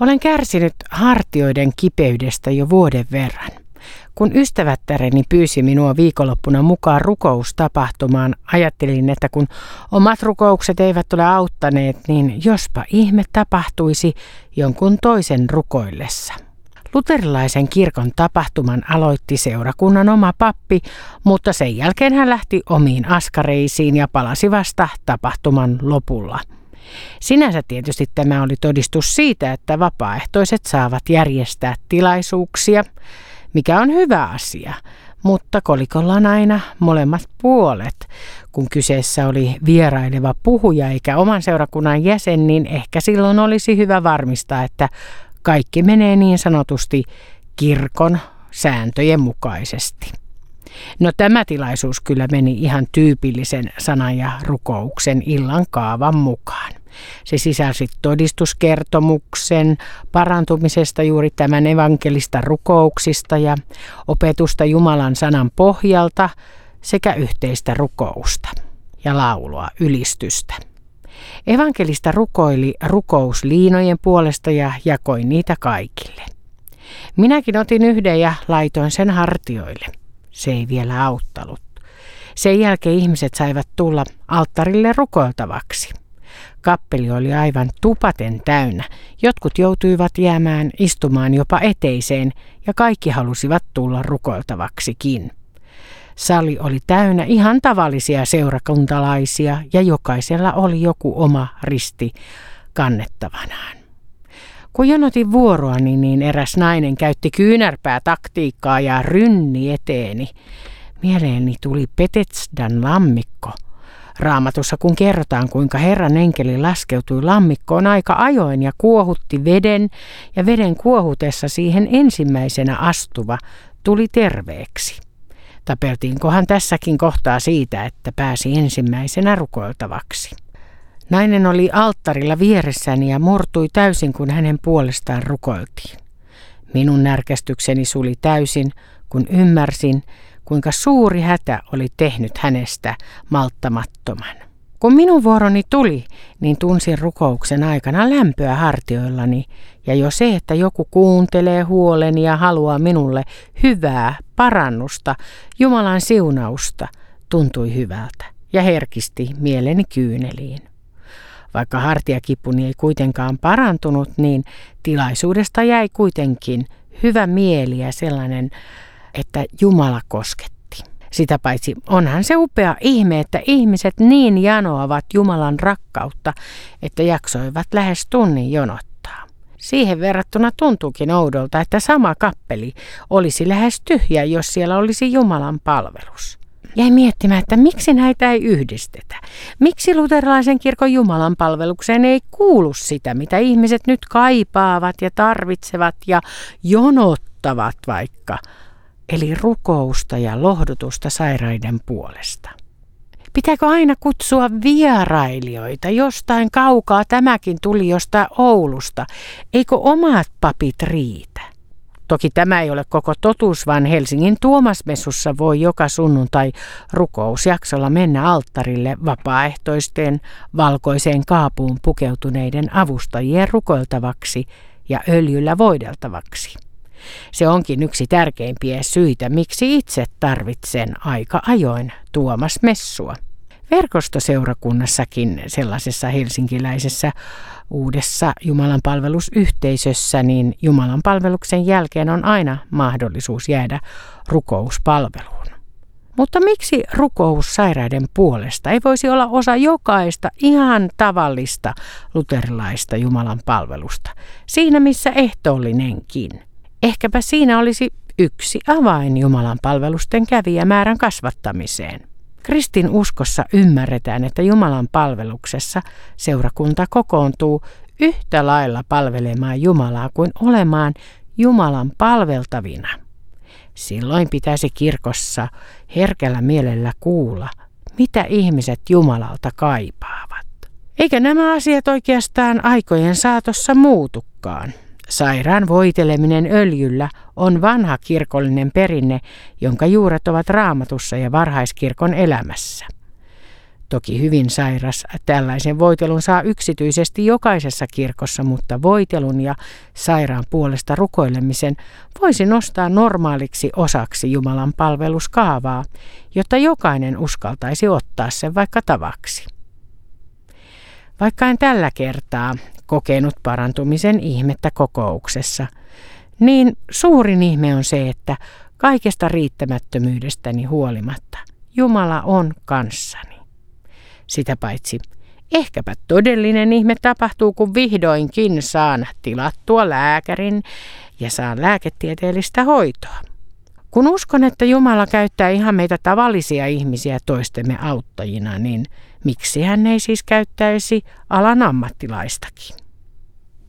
Olen kärsinyt hartioiden kipeydestä jo vuoden verran. Kun ystävättäreni pyysi minua viikonloppuna mukaan rukoustapahtumaan, ajattelin, että kun omat rukoukset eivät ole auttaneet, niin jospa ihme tapahtuisi jonkun toisen rukoillessa. Luterilaisen kirkon tapahtuman aloitti seurakunnan oma pappi, mutta sen jälkeen hän lähti omiin askareisiin ja palasi vasta tapahtuman lopulla. Sinänsä tietysti tämä oli todistus siitä, että vapaaehtoiset saavat järjestää tilaisuuksia, mikä on hyvä asia, mutta kolikolla on aina molemmat puolet. Kun kyseessä oli vieraileva puhuja eikä oman seurakunnan jäsen, niin ehkä silloin olisi hyvä varmistaa, että kaikki menee niin sanotusti kirkon sääntöjen mukaisesti. No tämä tilaisuus kyllä meni ihan tyypillisen sanan ja rukouksen illan kaavan mukaan. Se sisälsi todistuskertomuksen parantumisesta juuri tämän evankelista rukouksista ja opetusta Jumalan sanan pohjalta sekä yhteistä rukousta ja laulua ylistystä. Evankelista rukoili rukousliinojen puolesta ja jakoi niitä kaikille. Minäkin otin yhden ja laitoin sen hartioille. Se ei vielä auttanut. Sen jälkeen ihmiset saivat tulla alttarille rukoiltavaksi. Kappeli oli aivan tupaten täynnä. Jotkut joutuivat jäämään istumaan jopa eteiseen ja kaikki halusivat tulla rukoiltavaksikin. Sali oli täynnä ihan tavallisia seurakuntalaisia ja jokaisella oli joku oma risti kannettavanaan. Kun jonotin vuoroani, niin eräs nainen käytti kyynärpää taktiikkaa ja rynni eteeni. Mieleeni tuli Bethesdan lammikko. Raamatussa kun kerrotaan, kuinka Herran enkeli laskeutui lammikkoon aika ajoin ja kuohutti veden, ja veden kuohutessa siihen ensimmäisenä astuva tuli terveeksi. Tapeltiinkohan tässäkin kohtaa siitä, että pääsi ensimmäisenä rukoiltavaksi. Nainen oli alttarilla vieressäni ja murtui täysin, kun hänen puolestaan rukoiltiin. Minun närkästykseni suli täysin, kun ymmärsin, kuinka suuri hätä oli tehnyt hänestä malttamattoman. Kun minun vuoroni tuli, niin tunsin rukouksen aikana lämpöä hartioillani, ja jo se, että joku kuuntelee huoleni ja haluaa minulle hyvää, parannusta, Jumalan siunausta, tuntui hyvältä ja herkisti mieleni kyyneliin. Vaikka hartiakipuni ei kuitenkaan parantunut, niin tilaisuudesta jäi kuitenkin hyvä mieli ja sellainen, että Jumala kosketti. Sitä paitsi onhan se upea ihme, että ihmiset niin janoavat Jumalan rakkautta, että jaksoivat lähes tunnin jonottaa. Siihen verrattuna tuntuukin oudolta, että sama kappeli olisi lähes tyhjä, jos siellä olisi Jumalan palvelus. Jäin miettimään, että miksi näitä ei yhdistetä. Miksi luterilaisen kirkon Jumalan palvelukseen ei kuulu sitä, mitä ihmiset nyt kaipaavat ja tarvitsevat ja jonottavat vaikka. Eli rukousta ja lohdutusta sairaiden puolesta. Pitääkö aina kutsua vierailijoita? Jostain kaukaa tämäkin tuli jostain Oulusta. Eikö omat papit riitä? Toki tämä ei ole koko totuus, vaan Helsingin Tuomasmessussa voi joka sunnuntai rukousjaksolla mennä alttarille vapaaehtoisten valkoiseen kaapuun pukeutuneiden avustajien rukoiltavaksi ja öljyllä voideltavaksi. Se onkin yksi tärkeimpiä syitä, miksi itse tarvitsen aika ajoin Tuomasmessua. Verkostoseurakunnassakin, sellaisessa helsinkiläisessä uudessa jumalanpalvelusyhteisössä, niin jumalanpalveluksen jälkeen on aina mahdollisuus jäädä rukouspalveluun. Mutta miksi rukous sairaiden puolesta ei voisi olla osa jokaista ihan tavallista luterilaista jumalanpalvelusta, siinä missä ehtoollinenkin? Ehkäpä siinä olisi yksi avain jumalanpalvelusten kävijämäärän kasvattamiseen. Kristin uskossa ymmärretään, että Jumalan palveluksessa seurakunta kokoontuu yhtä lailla palvelemaan Jumalaa kuin olemaan Jumalan palveltavina. Silloin pitäisi kirkossa herkällä mielellä kuulla, mitä ihmiset Jumalalta kaipaavat. Eikä nämä asiat oikeastaan aikojen saatossa muutukaan. Sairaan voiteleminen öljyllä on vanha kirkollinen perinne, jonka juuret ovat Raamatussa ja varhaiskirkon elämässä. Toki hyvin sairas tällaisen voitelun saa yksityisesti jokaisessa kirkossa, mutta voitelun ja sairaan puolesta rukoilemisen voisi nostaa normaaliksi osaksi Jumalan palveluskaavaa, jotta jokainen uskaltaisi ottaa sen vaikka tavaksi. Vaikka en tällä kertaa kokenut parantumisen ihmettä kokouksessa, niin suurin ihme on se, että kaikesta riittämättömyydestäni huolimatta Jumala on kanssani. Sitä paitsi ehkäpä todellinen ihme tapahtuu, kun vihdoinkin saan tilattua lääkärin ja saan lääketieteellistä hoitoa. Kun uskon, että Jumala käyttää ihan meitä tavallisia ihmisiä toistemme auttajina, niin miksi hän ei siis käyttäisi alan ammattilaistakin?